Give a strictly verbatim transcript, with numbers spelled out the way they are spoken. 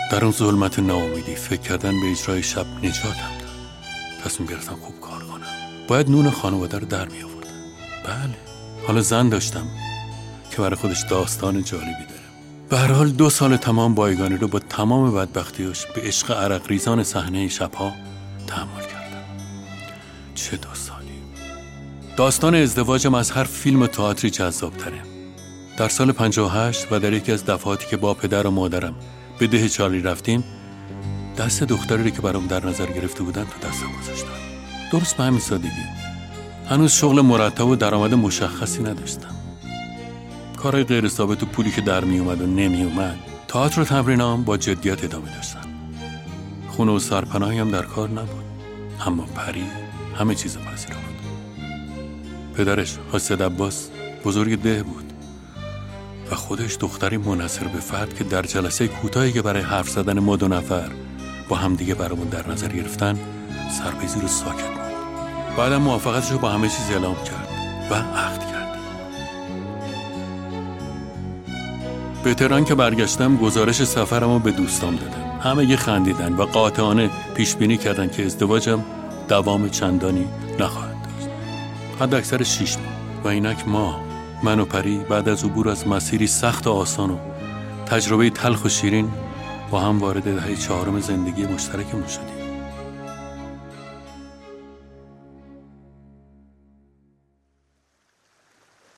در اون ظلمت ناامیدی فکر کردن به اجرای شب نجاتم داد. تصمیم گرفتم خوب کار کنم. باید نون خانواده رو در می آوردم. بله، حالا زن داشتم که برای خودش داستان جالبی داره. به هر حال دو سال تمام بایگانی رو با تمام بدبختیاش به عشق عرق ریزان صحنه شبها تحمل کردم. چه دو سالی. داستان ازدواجم از هر فیلم و تئاتری جذاب‌تره. در سال پنجاه و هشت و در یکی از دفعاتی که با پدر و مادرم به ده چارلی رفتیم، دست دختری که برام در نظر گرفته بودن تو دستم گذاشتم. درست به همین سادگی. هنوز شغل مرتب و درآمد مشخصی نداشتم. کارهای غیر ثابت و پولی که در می اومد و نمی اومد. تئاتر و تمرینام با جدیت ادامه داشتن. خونه و سرپناهی هم در کار نبود. اما پری همه چیز پذیرا بود. پدرش حاج عباس بزرگ ده بود و خودش دختری منحصر به فرد که در جلسه کوتاهی که برای حرف زدن ما دو نفر با هم دیگه برامون در نظر گرفتن سرپیزی رو ساکت موند. بعدم موافقتش رو با همه چیز اعلام کرد و عقد کرد. به تهران که برگشتم گزارش سفرم رو به دوستام دادم. همه یه خندیدن و قاطعانه پیش بینی کردن که ازدواجم دوام چندانی نخواهد داشت. حد اکثر شیش ماه. و اینک ما من و پری بعد از عبور از مسیری سخت و آسان و تجربه تلخ و شیرین با هم وارد دهه چهارم زندگی مشترکمون شدیم.